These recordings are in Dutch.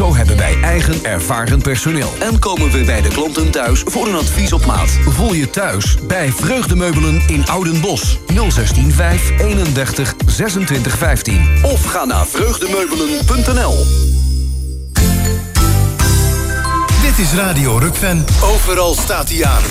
Zo hebben wij eigen ervaren personeel. En komen we bij de klanten thuis voor een advies op maat. Voel je thuis bij Vreugdemeubelen in Oudenbosch. 016 5 31 26 15. Of ga naar vreugdemeubelen.nl. Dit is Radio Rukven. Overal staat hij aan.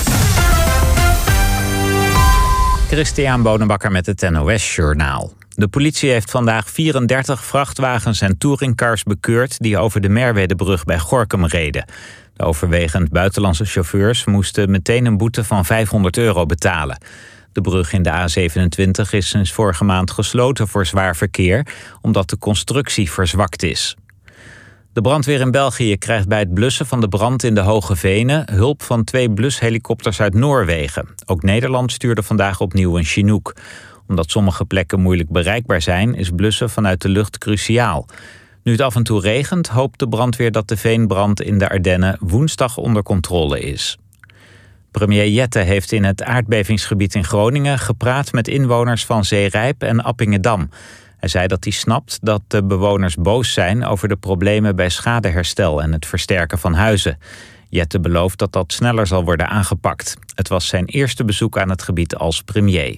Christian Bonenbakker met het NOS Journaal. De politie heeft vandaag 34 vrachtwagens en touringcars bekeurd die over de Merwedebrug bij Gorinchem reden. De overwegend buitenlandse chauffeurs moesten meteen een boete van €500 betalen. De brug in de A27 is sinds vorige maand gesloten voor zwaar verkeer, omdat de constructie verzwakt is. De brandweer in België krijgt bij het blussen van de brand in de Hoge Venen hulp van 2 blushelikopters uit Noorwegen. Ook Nederland stuurde vandaag opnieuw een Chinook. Omdat sommige plekken moeilijk bereikbaar zijn, is blussen vanuit de lucht cruciaal. Nu het af en toe regent, hoopt de brandweer dat de veenbrand in de Ardennen woensdag onder controle is. Premier Jette heeft in het aardbevingsgebied in Groningen gepraat met inwoners van Zeerijp en Appingedam. Hij zei dat hij snapt dat de bewoners boos zijn over de problemen bij schadeherstel en het versterken van huizen. Jette belooft dat dat sneller zal worden aangepakt. Het was zijn eerste bezoek aan het gebied als premier.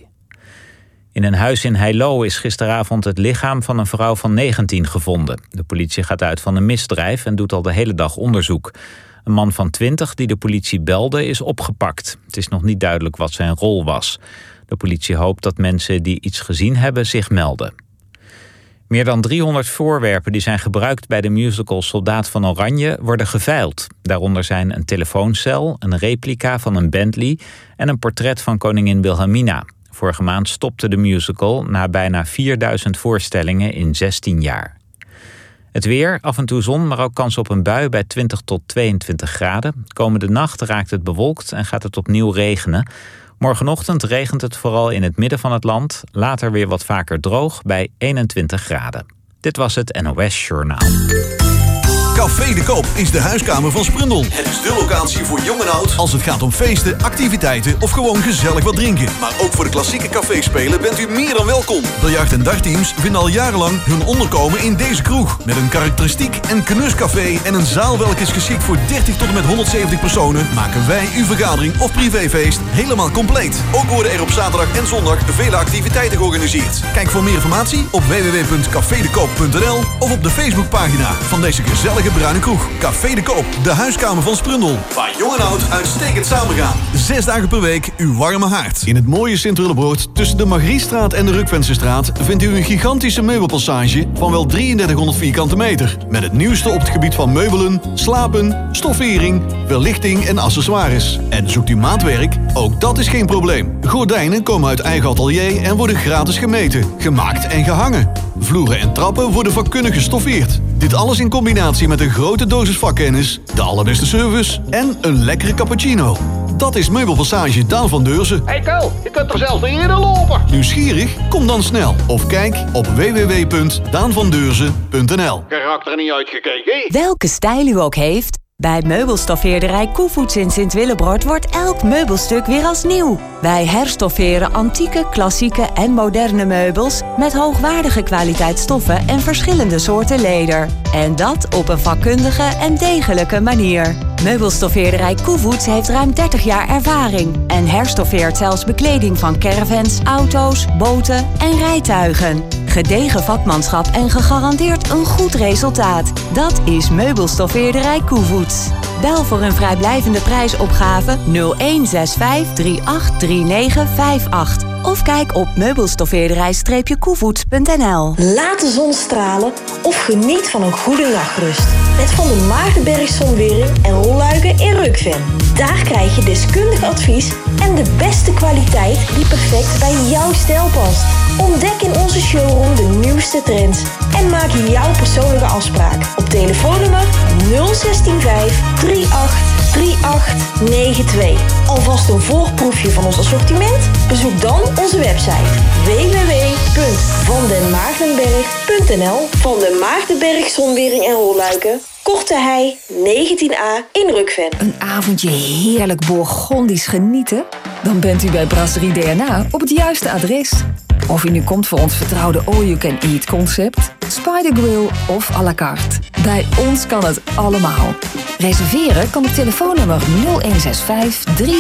In een huis in Heilo is gisteravond het lichaam van een vrouw van 19 gevonden. De politie gaat uit van een misdrijf en doet al de hele dag onderzoek. Een man van 20 die de politie belde is opgepakt. Het is nog niet duidelijk wat zijn rol was. De politie hoopt dat mensen die iets gezien hebben zich melden. Meer dan 300 voorwerpen die zijn gebruikt bij de musical Soldaat van Oranje worden geveild. Daaronder zijn een telefooncel, een replica van een Bentley en een portret van koningin Wilhelmina. Vorige maand stopte de musical na bijna 4000 voorstellingen in 16 jaar. Het weer, af en toe zon, maar ook kans op een bui bij 20 tot 22 graden. Komende nacht raakt het bewolkt en gaat het opnieuw regenen. Morgenochtend regent het vooral in het midden van het land. Later weer wat vaker droog bij 21 graden. Dit was het NOS Journaal. Café de Koop is de huiskamer van Sprundel. Het is de locatie voor jong en oud als het gaat om feesten, activiteiten of gewoon gezellig wat drinken. Maar ook voor de klassieke caféspelen bent u meer dan welkom. Biljart- en dartteams vinden al jarenlang hun onderkomen in deze kroeg. Met een karakteristiek en knuscafé en een zaal welke is geschikt voor 30 tot en met 170 personen, maken wij uw vergadering of privéfeest helemaal compleet. Ook worden er op zaterdag en zondag vele activiteiten georganiseerd. Kijk voor meer informatie op www.cafedekoop.nl of op de Facebookpagina van deze gezellige bruine kroeg. Café de Koop, de huiskamer van Sprundel. Waar jong en oud uitstekend samengaan. 6 dagen per week uw warme haard. In het mooie Sint-Willebroord tussen de Margriestraat en de Rukvensestraat vindt u een gigantische meubelpassage van wel 3300 vierkante meter. Met het nieuwste op het gebied van meubelen, slapen, stoffering, verlichting en accessoires. En zoekt u maatwerk? Ook dat is geen probleem. Gordijnen komen uit eigen atelier en worden gratis gemeten, gemaakt en gehangen. Vloeren en trappen worden vakkundig gestoffeerd. Dit alles in combinatie met een grote dosis vakkennis, de allerbeste service en een lekkere cappuccino. Dat is Meubelpassage Daan van Deurzen. Hey Ko, je kunt er zelfs eerder lopen. Nieuwsgierig? Kom dan snel of kijk op www.daanvandeurzen.nl. Geraakt er niet uitgekeken? Welke stijl u ook heeft, bij meubelstoffeerderij Koevoets in Sint-Willebroord wordt elk meubelstuk weer als nieuw. Wij herstofferen antieke, klassieke en moderne meubels met hoogwaardige kwaliteit stoffen en verschillende soorten leder. En dat op een vakkundige en degelijke manier. Meubelstoffeerderij Koevoets heeft ruim 30 jaar ervaring en herstoffeert zelfs bekleding van caravans, auto's, boten en rijtuigen. Gedegen vakmanschap en gegarandeerd een goed resultaat. Dat is Meubelstoffeerderij Koevoets. Bel voor een vrijblijvende prijsopgave 0165 383958. Of kijk op meubelstoffeerderij-koevoets.nl. Laat de zon stralen of geniet van een goede nachtrust. Met Van der Maartenberg Zonwering en rolluiken in Rukven. Daar krijg je deskundig advies en de beste kwaliteit die perfect bij jouw stijl past. Ontdek in onze showroom de nieuwste trends en maak jouw persoonlijke afspraak op telefoonnummer 0165 383892. Alvast een voorproefje van ons assortiment? Bezoek dan onze website www.vandenmaartenberg.nl. Van den Maartenberg Zonwering en rolluiken, Korte Hei 19a in Rukven. Een avondje heerlijk Bourgondisch genieten? Dan bent u bij Brasserie DNA op het juiste adres. Of u nu komt voor ons vertrouwde all-you-can-eat concept, Spider Grill of à la carte. Bij ons kan het allemaal. Reserveren kan op telefoonnummer 0165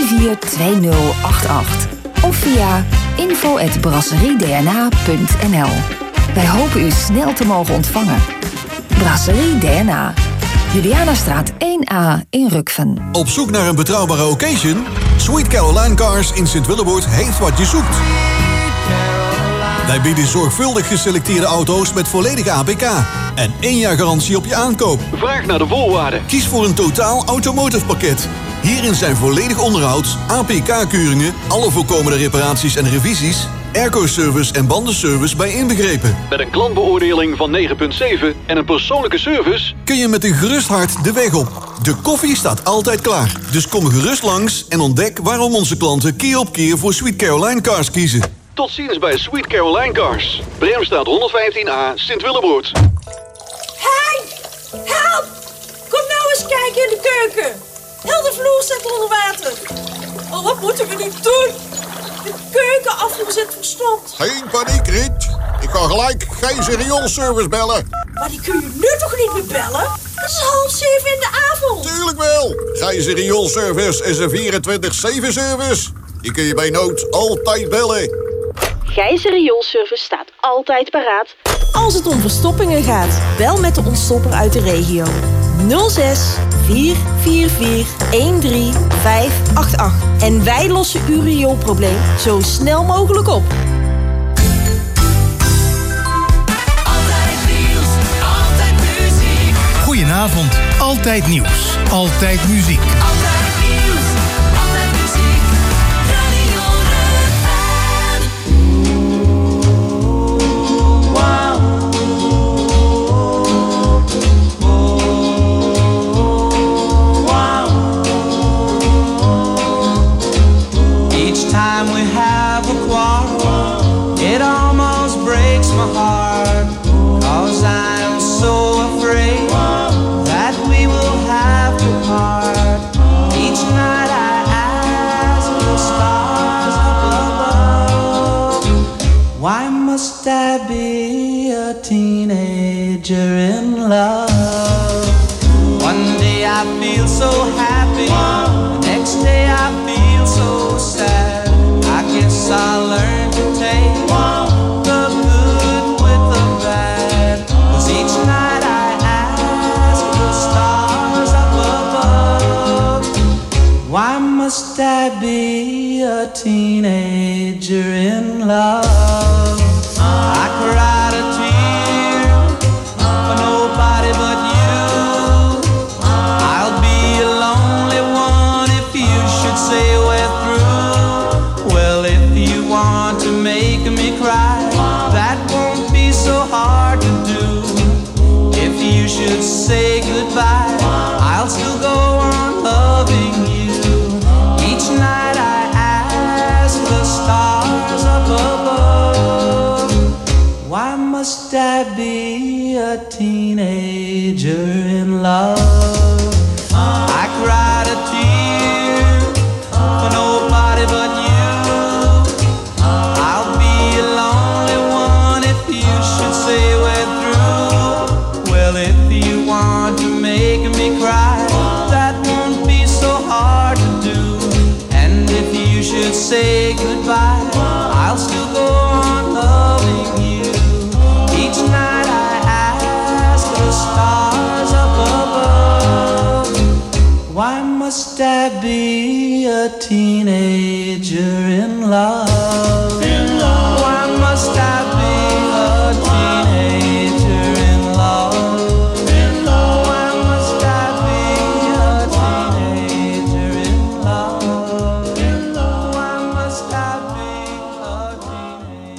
342088 of via info@brasseriedna.nl. Wij hopen u snel te mogen ontvangen. Brasserie DNA. Julianastraat 1A in Rukven. Op zoek naar een betrouwbare occasion? Sweet Caroline Cars in Sint-Willeboord heeft wat je zoekt. Wij bieden zorgvuldig geselecteerde auto's met volledige APK en 1 jaar garantie op je aankoop. Vraag naar de voorwaarden. Kies voor een totaal automotive pakket. Hierin zijn volledig onderhoud, APK-keuringen, alle voorkomende reparaties en revisies, airco-service en bandenservice bij inbegrepen. Met een klantbeoordeling van 9,7 en een persoonlijke service Kun je met een gerust hart de weg op. De koffie staat altijd klaar. Dus kom gerust langs en ontdek waarom onze klanten keer op keer voor Sweet Caroline Cars kiezen. Tot ziens bij Sweet Caroline Cars. Bremstraat 115A, Sint-Willebroord. Hey! Help! Kom nou eens kijken in de keuken. Heel de vloer staat onder water. Oh, wat moeten we nu doen? De keuken afgezet verstompt. Geen paniek, Riet. Ik ga gelijk Gijzer Rioolservice bellen. Maar die kun je nu toch niet meer bellen? Het is 6:30 in de avond. Tuurlijk wel. Gijzer Rioolservice is een 24/7 service. Die kun je bij nood altijd bellen. Gijzer Rioolservice staat altijd paraat. Als het om verstoppingen gaat, bel met de ontstopper uit de regio. 06 444 13588. En wij lossen uw rioolprobleem zo snel mogelijk op. Goedenavond, altijd nieuws, altijd muziek. Altijd nieuws, altijd muziek. Radio Rukven. Wow. Wow. Each time we have a quarrel, it almost breaks my heart. 'Cause I'm so afraid that we will have to part. Each night I ask the stars up above, why must I be a teenager in love? One day I feel so happy, the next day I feel so sad. I guess I'll learn to take the good with the bad. 'Cause each night I why must I be a teenager in love? I cried a tear for nobody but you. I'll be a lonely one if you should say we're through. Well, if you want to make me cry, that won't be so hard to do. If you should say goodbye, I'll still go on loving you. Each night I ask the stars up above, why must I be a teenager in love? I cried a tear for nobody but you. I'll be a lonely one if you should say we're through. Well, if you want to make me cry, that won't be so hard to do. And if you should say goodbye, I'll still go on loving you. Each night I ask the stars up above, why must I be a teenager in love? Why must I be a teenager in love? Why must I be a teenager in love? Why must I be a teenager?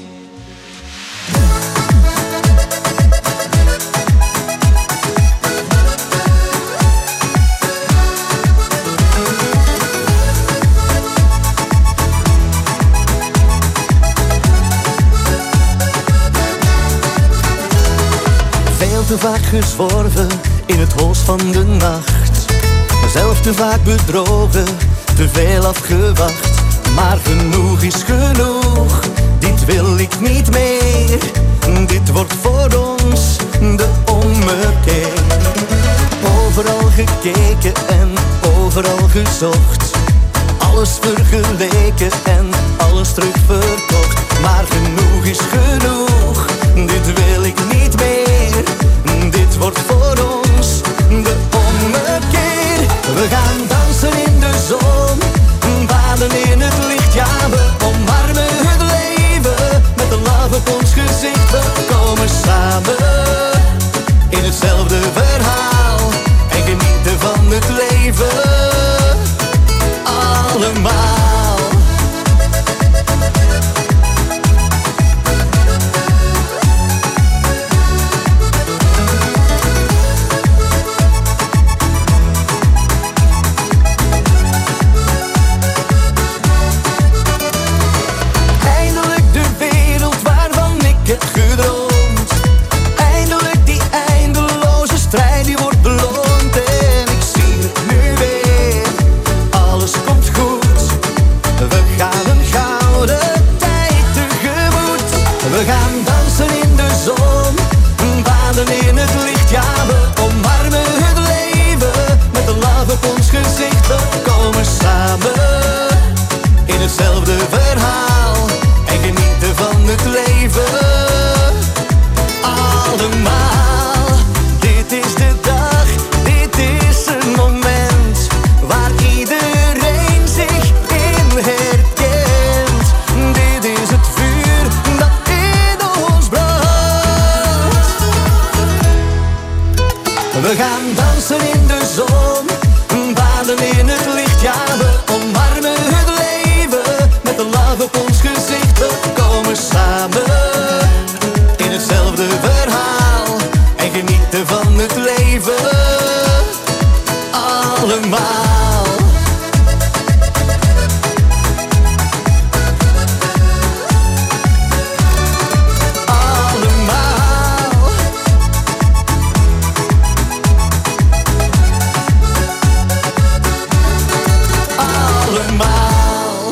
Veel te vaak gezworven in het hols van de nacht. Mezelf te vaak bedrogen, te veel afgewacht. Maar genoeg is genoeg, dit wil ik niet meer. Dit wordt voor ons de ommekeer. Overal gekeken en overal gezocht. Alles vergeleken en alles terugverkocht. Maar genoeg is genoeg, dit wil ik niet meer. Dit wordt voor ons de ommekeer. We gaan dansen in de zon, baden in het licht. Ja, we omarmen het leven met een lach op ons gezicht. We komen samen in hetzelfde verhaal en genieten van het leven. Allemaal. Eindelijk de wereld waarvan ik heb gedroomd. Eindelijk die eindeloze strijd die wordt beloond. En ik zie het nu weer, alles komt goed. We gaan een gouden tijd tegemoet. We gaan dansen in de zon, baden in het licht. Ja, we omarmen het leven met een lach op ons gezicht. We komen samen in hetzelfde verhaal en genieten van het leven. Allemaal. Dit is de dag, dit is een moment waar iedereen zich in herkent. Dit is het vuur dat in ons brandt. We gaan dansen in de zon, baden in het licht. Ja, we omarmen het leven met een lach op ons gezicht. We komen samen in hetzelfde verhaal en genieten van het leven. Allemaal. Allemaal. Allemaal.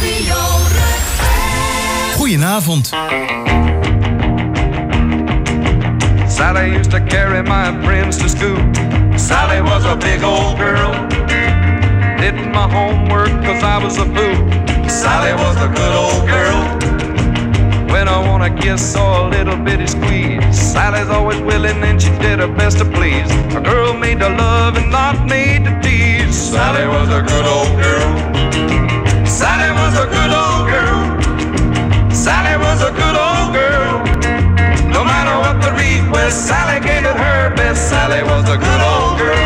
Goedenavond. Sally used to carry my friends to school. Sally was a big old girl. Did my homework cause I was a fool. Sally was a good old girl. When I want a kiss or a little bitty squeeze, Sally's always willing and she did her best to please. A girl made to love and not made to tease. Sally was a good old girl. Sally was a good old girl. Sally was a good old girl. No matter what the request, Sally gave it her best. Sally was a good old girl.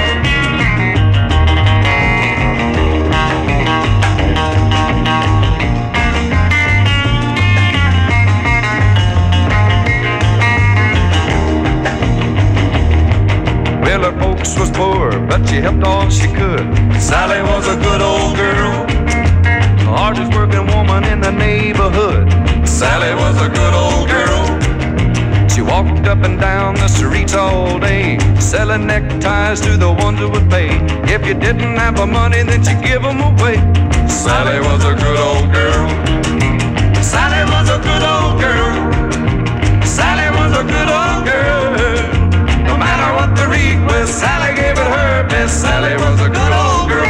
Well, her folks was poor, but she helped all she could. Sally was a good old girl. The hardest working woman in the neighborhood. Sally was a good old girl. She walked up and down the streets all day, selling neckties to the ones who would pay. If you didn't have the money, then she'd give them away. Sally was a good old girl. Sally was a good old girl. Sally was a good old girl. No matter what the request, Sally gave it her best. Sally was a good old girl.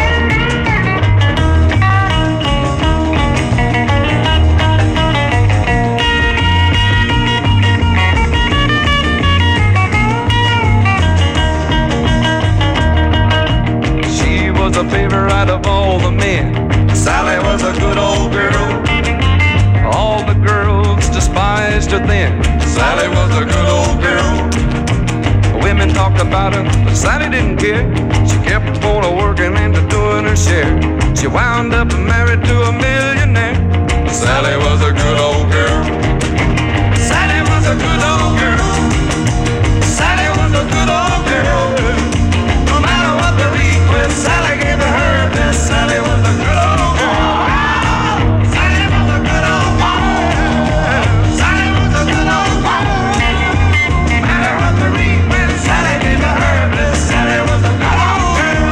Was a favorite of all the men. Sally was a good old girl. All the girls despised her then. Sally was a good old girl. Women talked about her, but Sally didn't care. She kept on working and doing her share. She wound up married to a millionaire. Sally was a good old girl. Sally was a good old girl. Sally was a good old girl. No matter what the request, Sally gave it her best. Sally was a good old girl. Sally was a good old girl. Sally was a good old girl. No matter what the request, Sally gave it her best. Sally was a good old girl.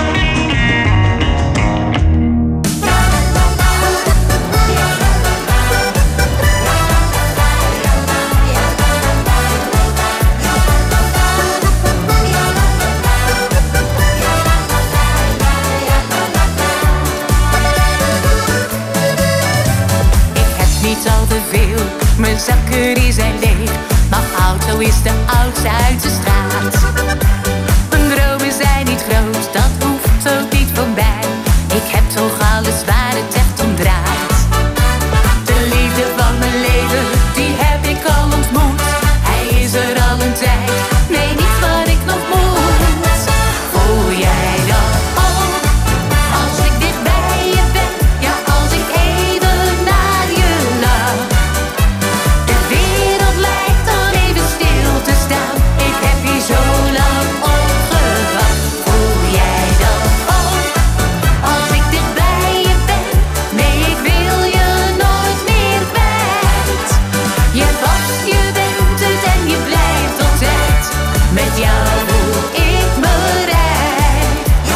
Mijn zakken die zijn leeg, mijn auto is de oudste uit de straat. Mijn dromen zijn niet groot, dat hoeft ook niet van mij. Ik heb toch alles waar het echt om draait. De liefde van mijn leven, die heb ik al ontmoet. Hij is er al een tijd, nee niet wat ik nog moet. Voel jij dat ook, als ik dicht bij je ben? Ja, als ik even naar je lach. De wereld lijkt dan even stil te staan. Ik heb hier zo lang op gewacht. Voel jij dat ook, als ik dicht bij je ben? Nee, ik wil je nooit meer kwijt. Je was, je bent het en je blijft altijd. Met jou voel ik me rijk.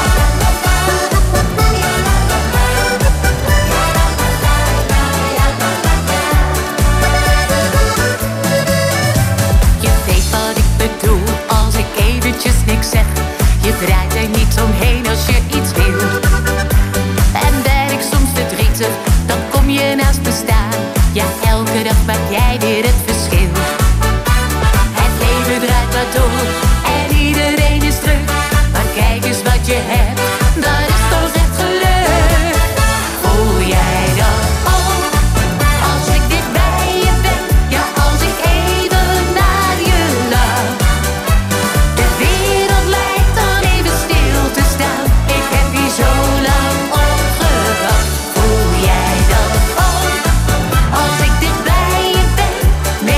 Je weet wat ik bedoel als ik eventjes niks zeg. Je draait er niet omheen als je iets wil. En ben ik soms verdrietig, dan kom je naast me staan. Ja, elke dag maak jij weer het verschil. Het leven draait maar door en iedereen is druk. Maar kijk eens wat je hebt, dat is toch echt geluk. Voel jij dat ook, als ik dicht bij je ben? Ja, als ik even naar je lach. De wereld lijkt dan even stil te staan. Ik heb hier zo lang op gewacht. Voel jij dat ook, als ik dicht bij je ben?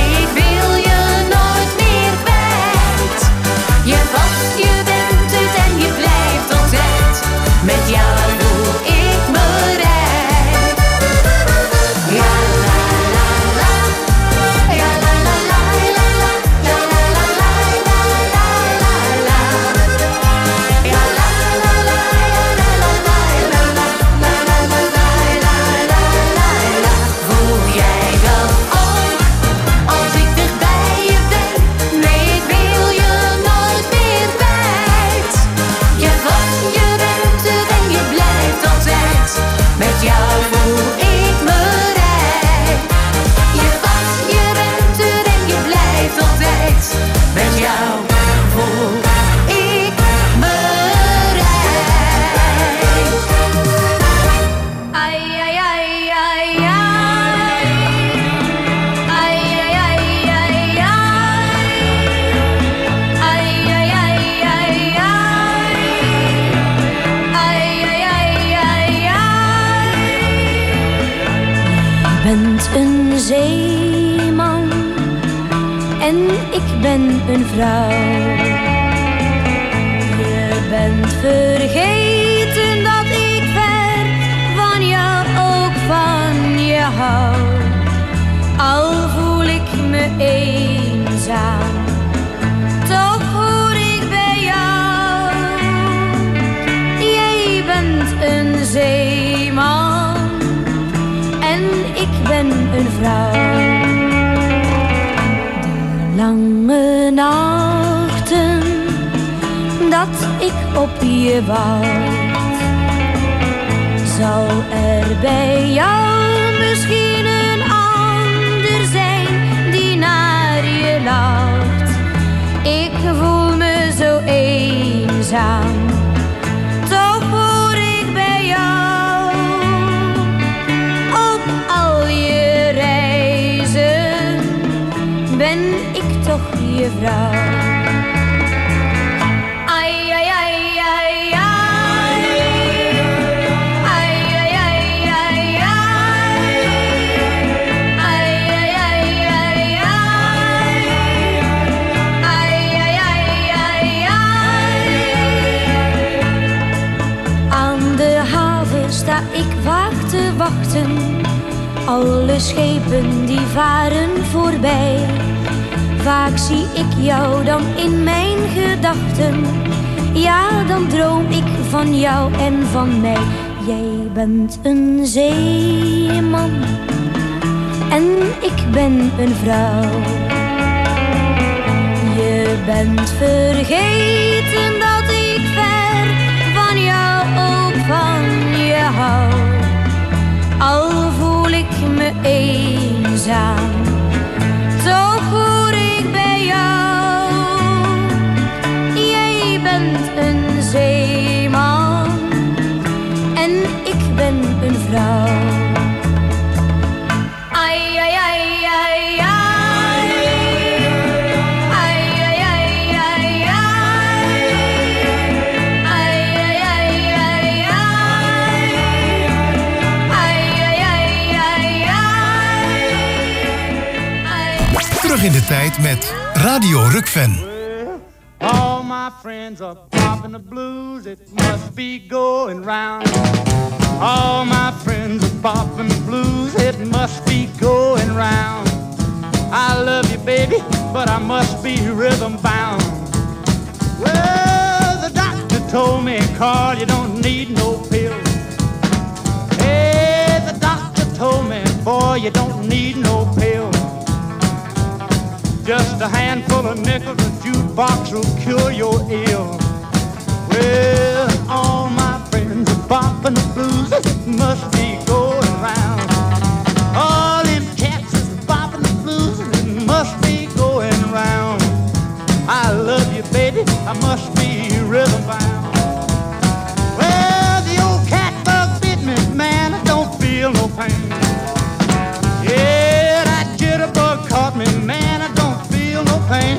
bent een zeeman en ik ben een vrouw. Je bent vergeten dat ik ver van jou ook van je hou. Al voel ik me eenzaam, toch hoor ik bij jou. Jij bent een zeeman en ik ben een vrouw. De lange nachten dat ik op je wacht, zal er bij jou misschien een ander zijn die naar je lacht. Ik voel me zo eenzaam, toch hoor ik bij jou. Op al je reizen ben ik toch je vrouw. Sta ik vaak te wachten, alle schepen die varen voorbij. Vaak zie ik jou dan in mijn gedachten, ja dan droom ik van jou en van mij. Jij bent een zeeman en ik ben een vrouw. Je bent vergeten dat ik ver van jou ook van je hou. Al voel ik me eenzaam, toch hoor ik bij jou. Jij bent een zeeman en ik ben een vrouw. Ai, ai, ai, ai, ai. Terug in de tijd met Radio Rukven. All my friends are popping the blues, it must be going round. All my friends are popping the blues, it must be going round. I love you, baby, but I must be rhythm bound. Well, the doctor told me, Carl, you don't need no pills. Hey, the doctor told me, boy, you don't need no pills. Just a handful of nickels, a jukebox will cure your ill. Well, all my friends are popping the blues, it must be going round. All them cats is popping the blues, it must be going round. I love you, baby, I must be rhythm bound. Well, the old cat bug bit me, man, I don't feel no pain. Yeah, that jitterbug caught me, man, I don't feel no pain.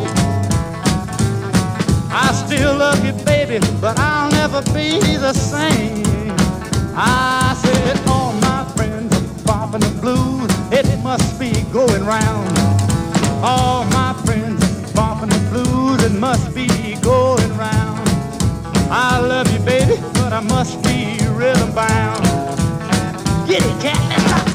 I still love you, baby, but I'll never be the same. I said all my friends are popping the blues, it must be going round. All my friends are popping the blues, it must be going round. I love you, baby, but I must be rhythm bound. Get it, cat, let's rock.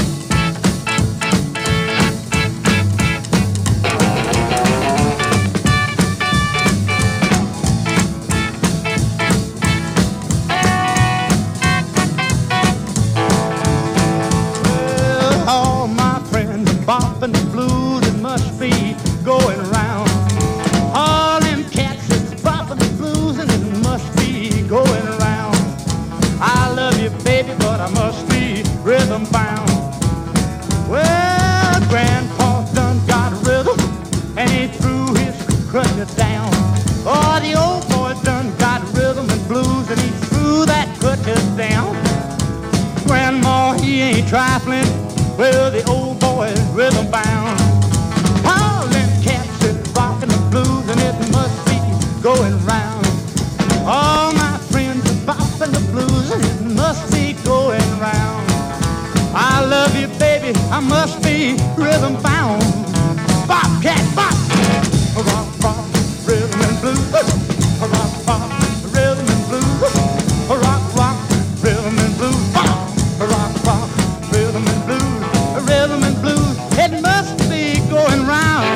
Bopping the blues, it must be going round. All them cats is bopping the blues, and it must be going round. I love you, baby, but I must be rhythm bound. Well, Grandpa done got rhythm, and he threw his crutches down. Oh, the old boy done got rhythm and blues, and he threw that crutches down. Grandma, he ain't trifling. Well, the old boy is rhythm bound. All them cats is rocking the blues, and it must be going round. All my friends are bopping the blues, and it must be going round. I love you, baby, must be rhythm bound. Bop, cat, bop. Rock, rock, rhythm and blues. Rock, rock, rhythm and blues. Rock, rock, rhythm and blues. Rock, rock, rhythm and blues. Rhythm and blues. It must be going round.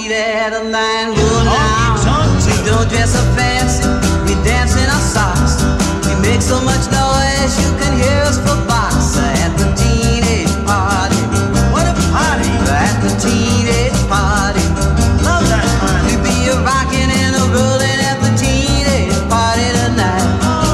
at a line rule now. We don't dress up fancy, we dance in our socks. We make so much noise you can hear us for box at the teenage party. What a party! At the teenage party. Love that party. We be a rockin' and a rollin' at the teenage party tonight.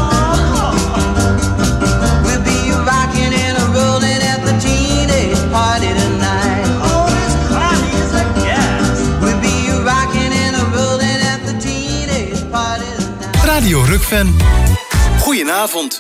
We'll be a rockin' and a rollin' at the teenage party tonight. Oh, this party is a gas. We'll be a rockin' and a rollin' at the teenage party tonight. Radio Rukven. Goedenavond.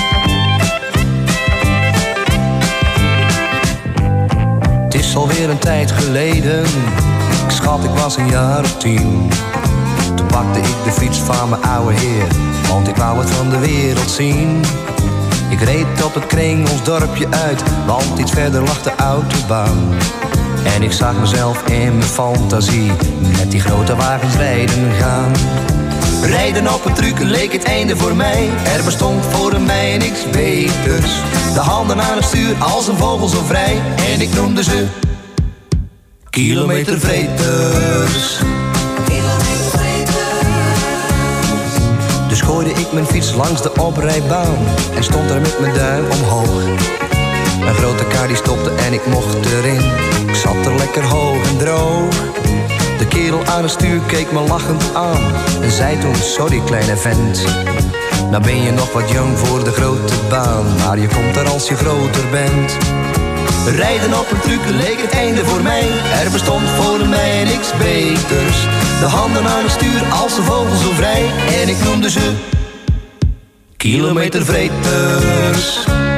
Het is alweer een tijd geleden. Ik schat, ik was een jaar of 10. Toen pakte ik de fiets van mijn oude heer, want ik wou het van de wereld zien. Ik reed op het kring ons dorpje uit, want iets verder lag de autobaan. En ik zag mezelf in mijn fantasie met die grote wagens rijden gaan. Rijden op een truc leek het einde voor mij. Er bestond voor mij niks beters. De handen aan het stuur als een vogel zo vrij. En ik noemde ze kilometervreters. Dus gooide ik mijn fiets langs de oprijbaan en stond er met mijn duim omhoog. Een grote kar die stopte en ik mocht erin. Ik zat er lekker hoog en droog. De kerel aan het stuur keek me lachend aan en zei toen: sorry kleine vent, nou ben je nog wat jong voor de grote baan, maar je komt er als je groter bent. Rijden op een truc leek het einde voor mij. Er bestond voor mij niks beters. De handen aan het stuur als een vogel zo vrij. En ik noemde ze kilometervreters.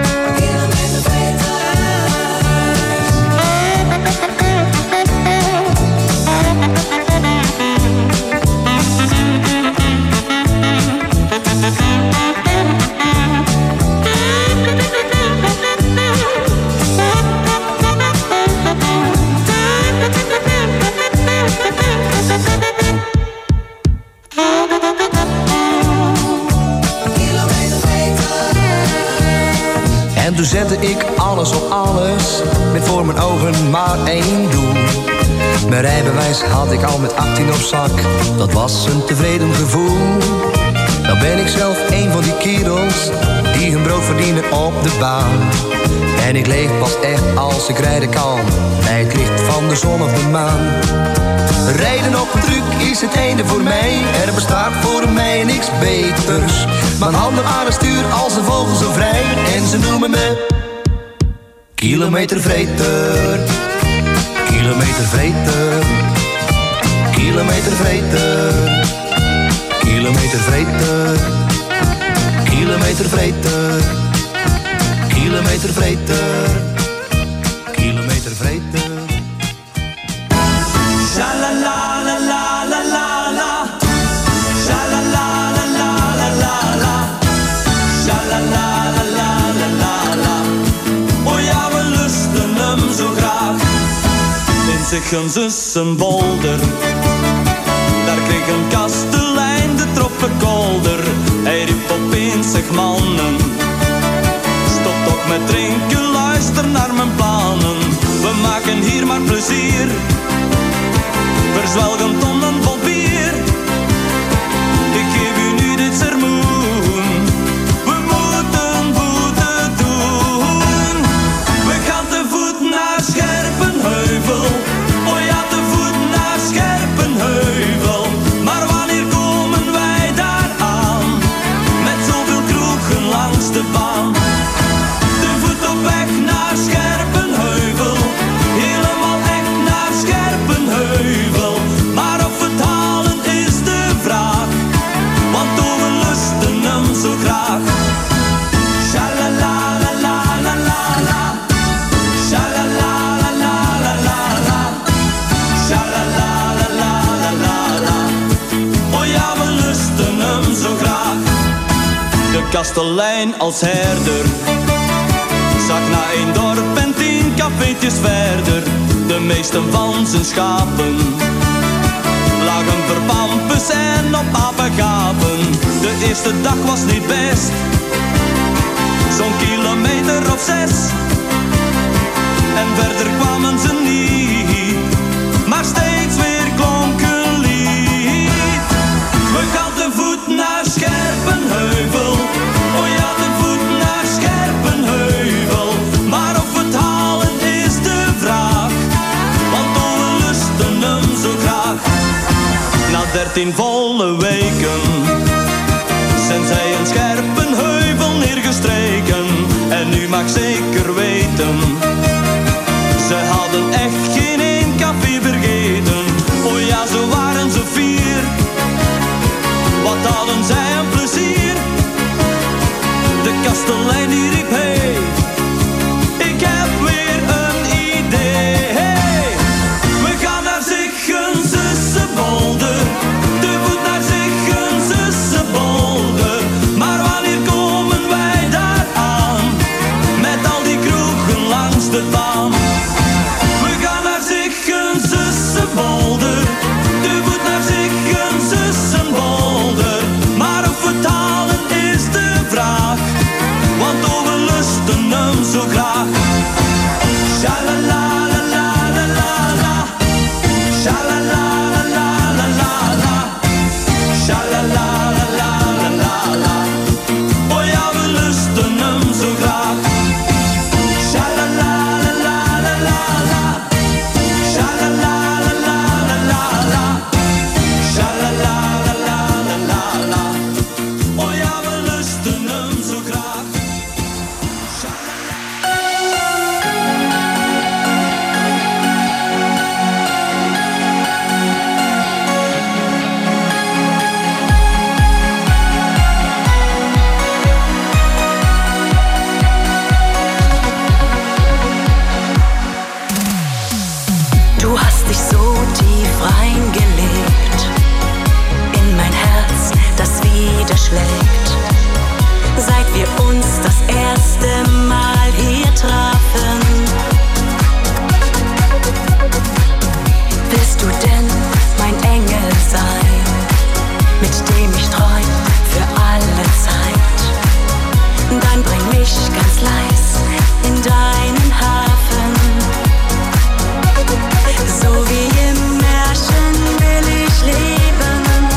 En toen zette ik alles op alles, met voor mijn ogen maar één doel. Mijn rijbewijs had ik al met 18 op zak, dat was een tevreden gevoel. Nou ben ik zelf een van die kerels die hun brood verdienen op de baan. En ik leef pas echt als ik rijden kan, bij het licht van de zon of de maan. Rijden op een truc is het einde voor mij. Er bestaat voor mij niks beters. Mijn handen aan het stuur als een vogel zo vrij. En ze noemen me kilometervreter. Kilometervreter. Kilometervreter. Kilometervreter. Kilometervreter. Kilometervreter. Kilometervreter. Sha la la la la la la la. Sha la la la la la la la. Sha la la la la la la la. Oh ja, we lusten hem zo graag. In Zichum Zussenbolder, daar kreeg een kastelein de troppenkolder. Hij riep opeens zich mannen, stop toch met drinken, luister naar mijn plannen. We maken hier maar plezier, verzwelgen tonnen vol bier. Ik geef u nu dit sermoen, we moeten boete doen. We gaan te voet naar Scherpenheuvel, oh ja, te voet naar Scherpenheuvel. Maar wanneer komen wij daar aan, met zoveel kroegen langs de baan? Te voet op weg naar Scherpenheuvel, helemaal echt naar Scherpenheuvel. Maar of het halen is de vraag, want we lusten hem zo graag. Sha la la la la la la la. Sha la la la la la la la. Sha la la la la la la la. Oh ja, we lusten hem zo graag. De kastelein als herder zag na 1 dorp en 10 cafeetjes verder de meesten van zijn schapen lagen verpampus en op apengapen. De eerste dag was niet best, zo'n kilometer of 6. En verder kwamen ze niet, maar steeds weer klonk 13 volle weken zijn zij een scherpe heuvel neergestreken. En nu mag zeker weten, ze hadden echt geen één café vergeten. Oh ja, zo waren ze 4. Wat hadden zij een plezier. De kastelein die riep hey, ik heb weer een idee. Hey, we gaan naar Zichensussebolder, de voet naar Zichensussebolder. Maar wanneer komen wij daar aan, met al die kroegen langs de baan? We gaan naar Zichensussebolder, de voet naar Zichensussebolder. Maar of we talen is de vraag, want oh, we lusten hem zo graag. Sha-la-la-la-la-la-la-la, sha-la-la-la-la-la-la, sha-la-la-la-la-la-la. Oh ja, we lusten hem zo graag. Sha-la-la-la-la-la-la, sha-la-la-la-la-la-la, sha-la-la-la-la-la-la. Oh ja, we lusten hem zo graag. Du hast dich so tief reingelegt in mein Herz, das wieder schlägt. Seit wir uns das erste Mal hier trafen, willst du denn mein Engel sein, mit dem ich träum für alle Zeit? Dann bring mich ganz leis in deinen Hafen. So wie im Märchen will ich leben,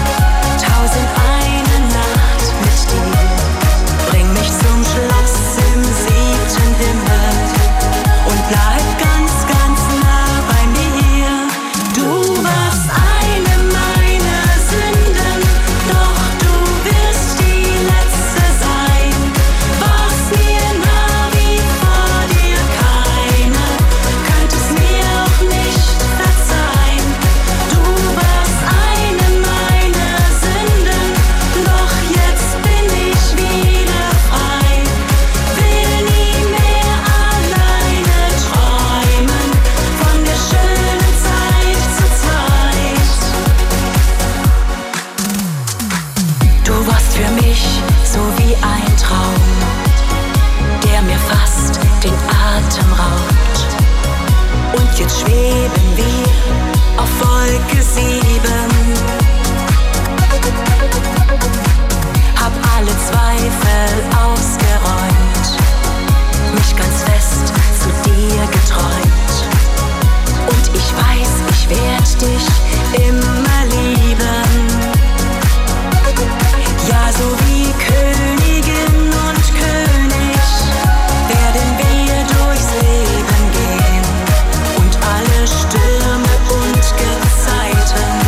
1001 Nacht mit dir. Bring mich zum Schloss im 7. Himmel und bleib ganz, ganz nah bei mir. Du warst eine meiner Sünden, doch du wirst die letzte sein. Warst mir nah wie vor dir keine, könntest mir auch nicht verzeihen. Du warst eine meiner Sünden, doch jetzt bin ich wieder frei. Will nie mehr alleine träumen von der schönen Zeit zu zweit. Du warst für mich so wie ein Traum, der mir fast den Atem raubt. Und jetzt schweben wir auf Wolke 7. Hab alle Zweifel ausgeräumt, mich ganz fest zu dir geträumt. Und ich weiß, ich werd dich immer lieben. Ja, so wie Königin und König werden wir durchs Leben gehen und alle Stürme und Gezeiten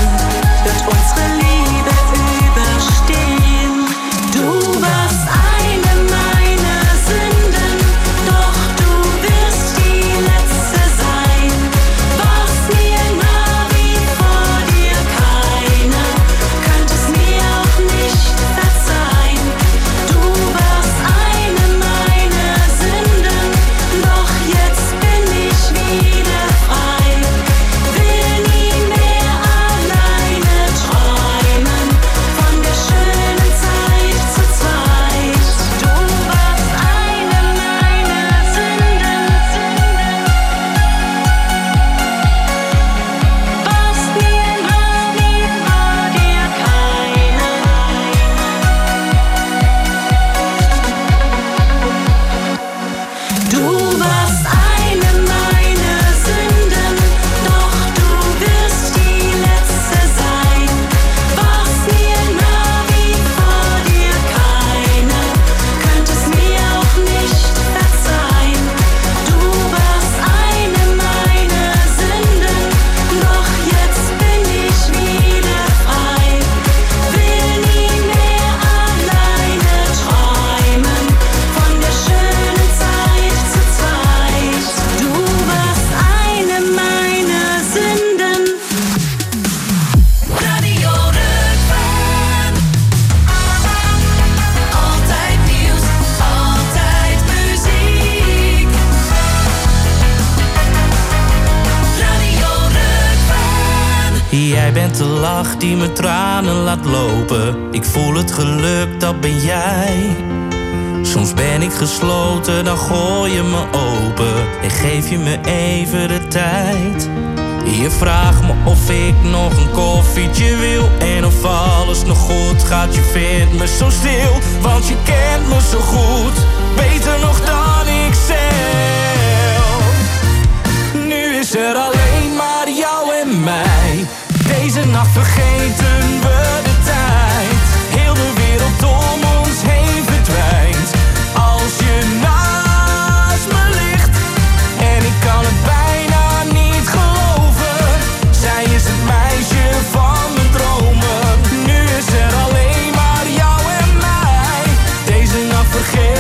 bent de lach die me tranen laat lopen. Ik voel het geluk, dat ben jij. Soms ben ik gesloten, dan gooi je me open en geef je me even de tijd. Je vraagt me of ik nog een koffietje wil en of alles nog goed gaat. Je vindt me zo stil, want je kent me zo goed. Beter nog dan ik zelf. Nu is er alleen maar jou en mij. Deze nacht vergeten we de tijd. Heel de wereld om ons heen verdwijnt als je naast me ligt. En ik kan het bijna niet geloven. Zij is het meisje van mijn dromen. Nu is er alleen maar jou en mij. Deze nacht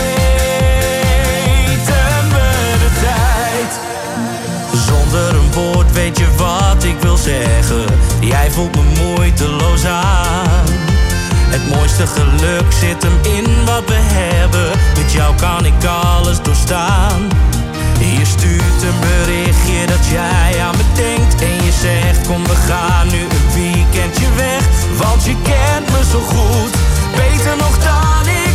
vergeten we de tijd. Zonder een woord weet je wat ik wil zeggen. Jij voelt me moeiteloos aan. Het mooiste geluk zit hem in wat we hebben. Met jou kan ik alles doorstaan. Je stuurt een berichtje dat jij aan me denkt. En je zegt kom we gaan nu een weekendje weg. Want je kent me zo goed. Beter nog dan ik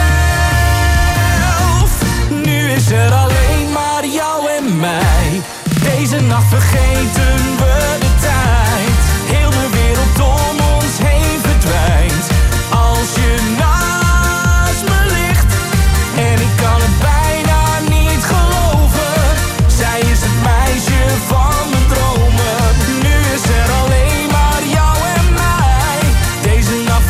zelf. Nu is er alleen maar jou en mij. Deze nacht vergeten we de tijd. Heel de wereld om ons heen verdwijnt als je naast me ligt. En ik kan het bijna niet geloven. Zij is het meisje van mijn dromen. Nu is er alleen maar jou en mij. Deze nacht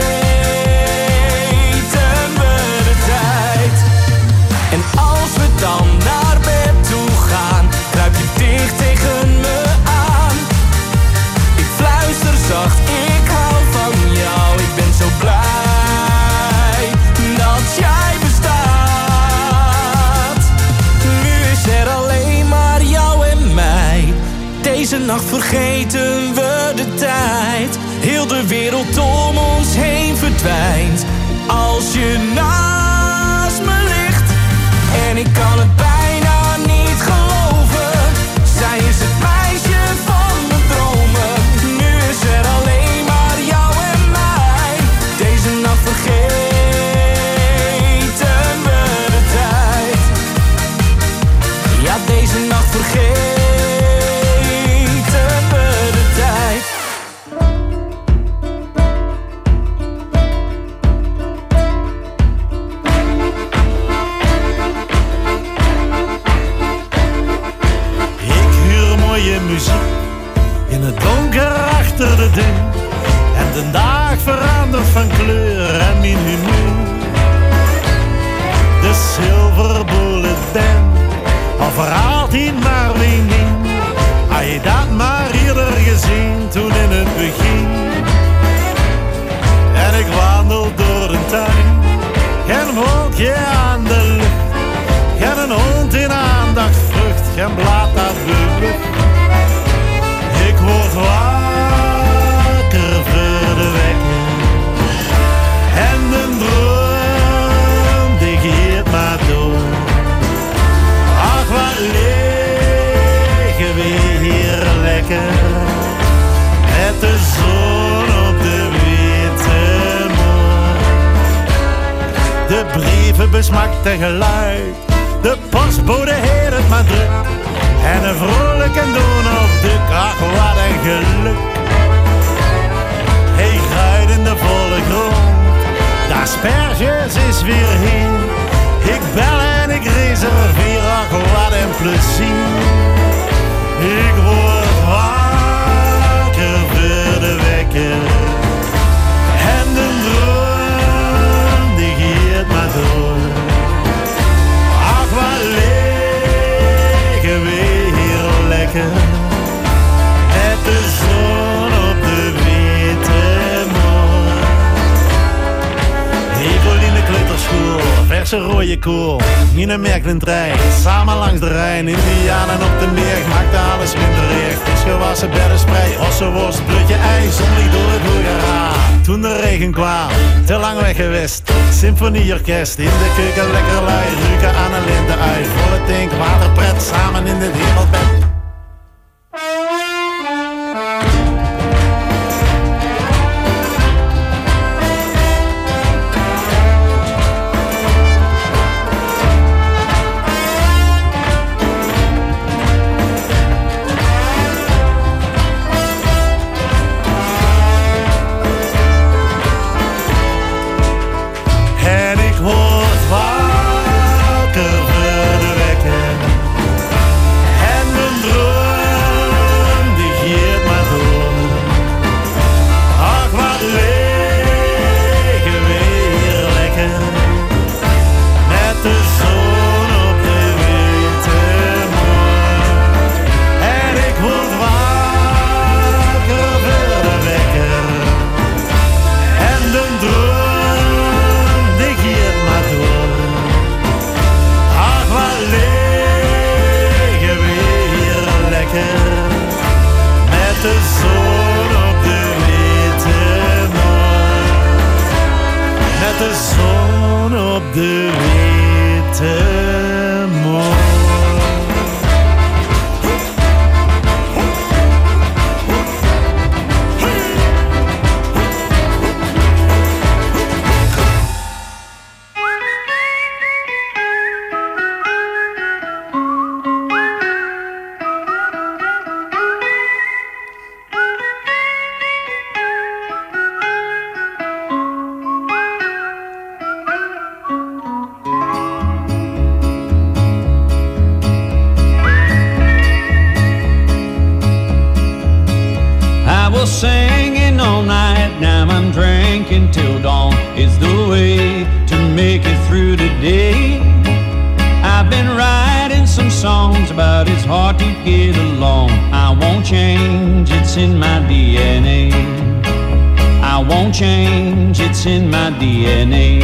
vergeten we de tijd. En als we dan naar bed toe gaan, kruip je dicht tegen me aan. Ik fluister zacht, ik hou van jou. Ik ben zo blij dat jij bestaat. Nu is er alleen maar jou en mij. Deze nacht vergeten we de tijd. Heel de wereld om ons heen verdwijnt als je naast me ligt. En ik kan het bijna niet geloven. Zij is het meisje van mijn dromen. Nu is er alleen maar jou en mij. Deze nacht vergeten we de tijd. Ja, deze nacht vergeten we de tijd. Muziek in het donker achter de deur. En de dag verandert van kleur en mijn humeur. De Silver Bullet Band, al verhaalt hij maar wie niet. Had je dat maar eerder gezien toen in het begin. En ik wandel door de tuin, geen wolkje aan de lucht. Geen hond in aandacht vlucht, geen blad dat belucht. Ik word wakker voor de wekker. En de droom die gaat maar door. Ach, wat liggen we hier lekker. Met de zon op de witte moor. De brieven besmakt en geluid. De postbode heet het maar druk. En een vrolijk en doen op de ach, wat een geluk. Hij gruit in de volle grond, de asperges is weer hier. Ik bel en ik reserveer, ach, wat een plezier. Ik word wakker voor de wekker. En de droom, die gaat maar door. Ach, wat liggen we lekker, met de zon op de witte moor. Ik wil in de kleuterschool, verse rode kool. Nina merkt een trein, samen langs de Rijn. Indianen op de berg, maakte alles winterrecht. Visgewassen, beddensprei, ossenworst, blutje ijs. Zonlicht door het hoogera. Toen de regen kwam, te lang weg geweest. Symfonieorkest, in de keuken lekker lui. Ruiken aan een lindenui, volle tank, waterpret. Samen in dit hemelbed. was singing all night, now I'm drinking till dawn. It's the way to make it through the day. I've been writing some songs about it's hard to get along. I won't change, it's in my DNA. I won't change, it's in my DNA.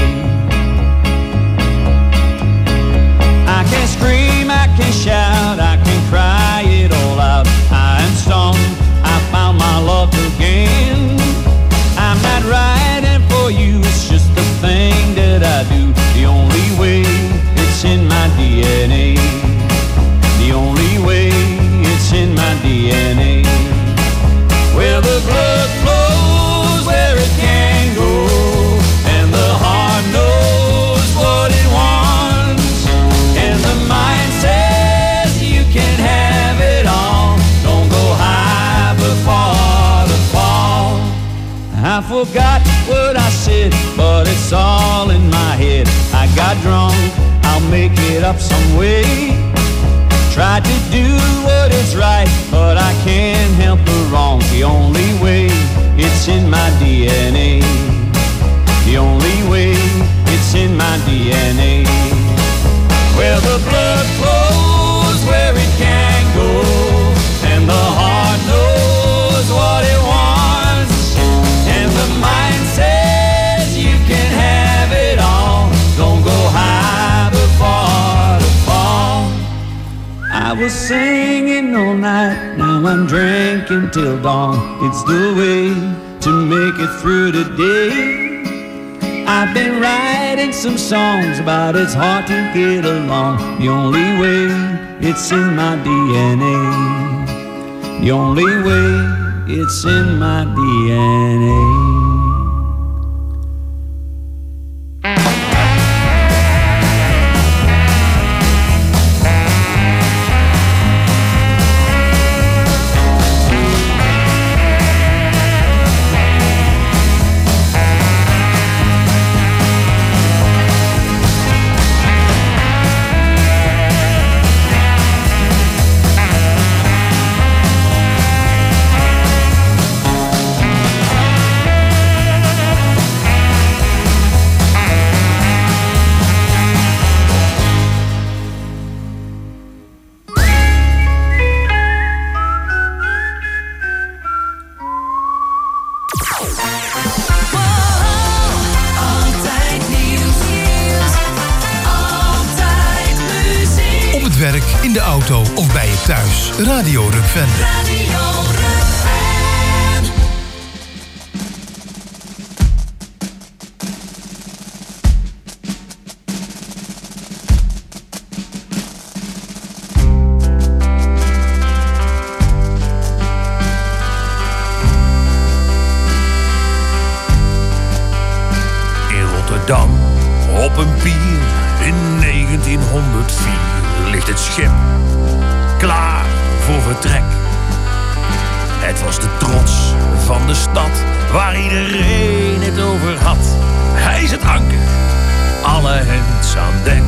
I can scream, I can shout, I can cry it all out. I am stung, I found my luck again. I'm not writing for you, it's just the thing that I do. The only way, it's in my DNA. The only way, it's in my DNA. Where the blood flows, where it can go, and the heart knows what it wants, and the mind says you can have it all. Don't go high before the fall. I forgot what I said, but it's all in my head. I got drunk, I'll make it up some way. Tried to do what is right, but I can't help the wrong. The only way, it's in my DNA. The only way, it's in my DNA. Where the blood flows, where it can go, and the heart knows what it wants, and the mind says you can have it all. Don't go high before the fall. I was singing all night, now I'm drinking till dawn. It's the way to make it through the day. I've been writing some songs about it's hard to get along. The only way, it's in my DNA. The only way, it's in my DNA. In de auto of bij je thuis. Radio Rukven. In Rotterdam, op een pier in 1904. Ligt het schip klaar voor vertrek. Het was de trots van de stad waar iedereen het over had. Hij is het anker, alle hens aan dek.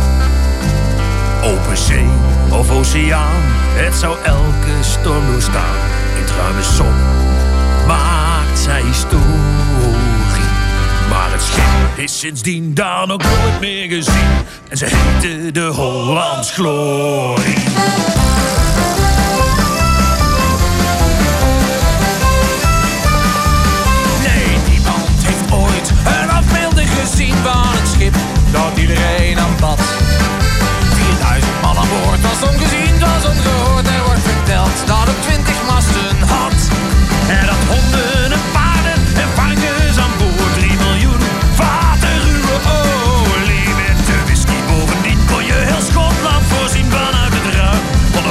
Open zee of oceaan, het zou elke storm doorstaan. In het ruime zon maakt zij historie. Maar het schip is sindsdien dan ook nooit meer gezien. En ze heette de Hollands Glorie. Nee, niemand heeft ooit een afbeelding gezien van het schip dat iedereen aanbad. 4000 man aan boord was ongezien, was ongehoord. Er wordt verteld dat het 20 masten had. En dat honden en paarden en varkens aan boord. 3 miljoen vaten ruwe olie met de whisky. Bovendien kon je heel Schotland voorzien vanuit het ruim.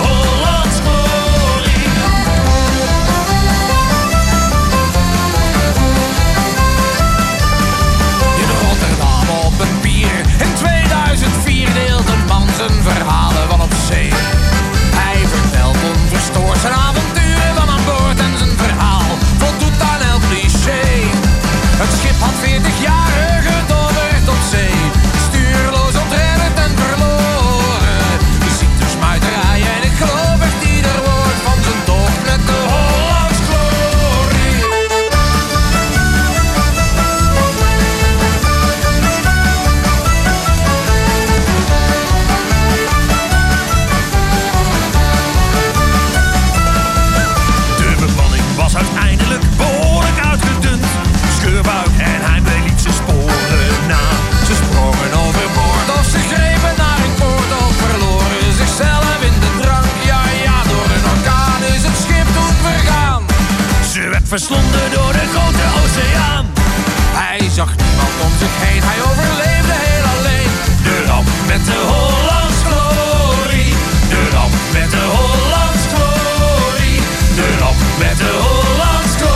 verslonden door de grote oceaan. Hij zag niemand om zich heen, hij overleefde heel alleen. De ramp met de Hollands Glorie. De ramp met de Hollands Glorie. De ramp met de Hollands Glorie.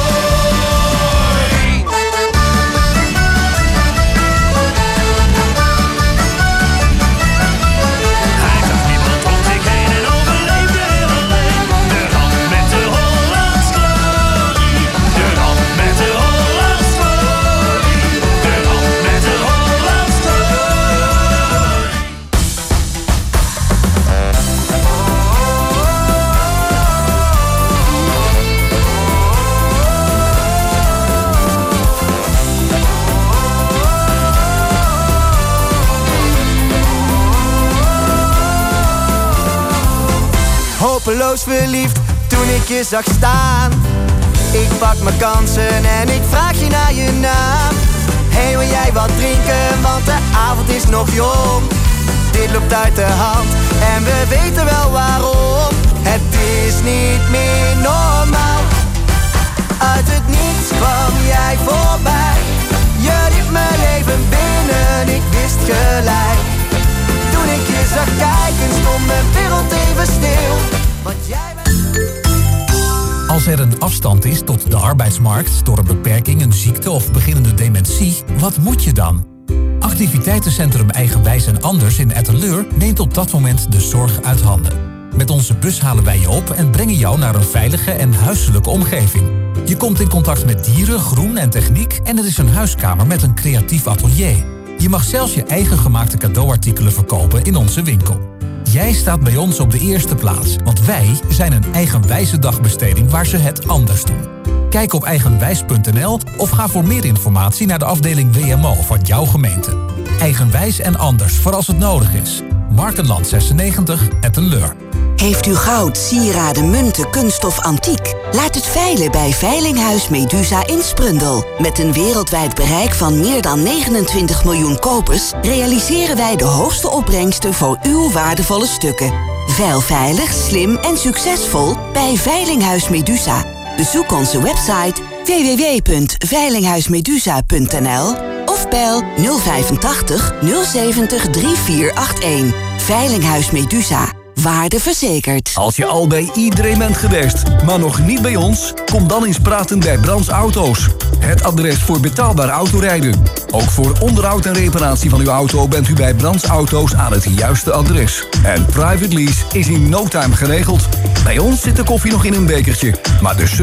Hij zag niemand om zich heen en overleefde heel alleen. De ramp met de Hollands Glorie. De ramp met de Hollands Glorie. De ramp met de Hollands Glorie. Hopeloos verliefd toen ik je zag staan. Ik pak mijn kansen en ik vraag je naar je naam. Hey, wil jij wat drinken, want de avond is nog jong. Dit loopt uit de hand en we weten wel waarom. Het is niet meer normaal. Uit het niets kwam jij voorbij. Je liep mijn leven binnen, ik wist gelijk. Toen ik je zag kijken, stond mijn wereld even stil. Want jij bent... Als er een afstand is tot de arbeidsmarkt door een beperking, een ziekte of beginnende dementie, wat moet je dan? Activiteitencentrum Eigenwijs en Anders in Etteleur neemt op dat moment de zorg uit handen. Met onze bus halen wij je op en brengen jou naar een veilige en huiselijke omgeving. Je komt in contact met dieren, groen en techniek en er is een huiskamer met een creatief atelier. Je mag zelfs je eigen gemaakte cadeauartikelen verkopen in onze winkel. Jij staat bij ons op de eerste plaats, want wij zijn een eigenwijze dagbesteding waar ze het anders doen. Kijk op eigenwijs.nl of ga voor meer informatie naar de afdeling WMO van jouw gemeente. Eigenwijs en Anders voor als het nodig is. Markenland 96, Etteleur. Heeft u goud, sieraden, munten, kunststof, antiek? Laat het veilen bij Veilinghuis Medusa in Sprundel. Met een wereldwijd bereik van meer dan 29 miljoen kopers realiseren wij de hoogste opbrengsten voor uw waardevolle stukken. Veil veilig, slim en succesvol bij Veilinghuis Medusa. Bezoek onze website www.veilinghuismedusa.nl of bel 085 070 3481. Veilinghuis Medusa. Waarde verzekerd. Als je al bij iedereen bent geweest, maar nog niet bij ons, kom dan eens praten bij Brands Auto's. Het adres voor betaalbaar autorijden. Ook voor onderhoud en reparatie van uw auto bent u bij Brands Auto's aan het juiste adres. En private lease is in no time geregeld. Bij ons zit de koffie nog in een bekertje, maar de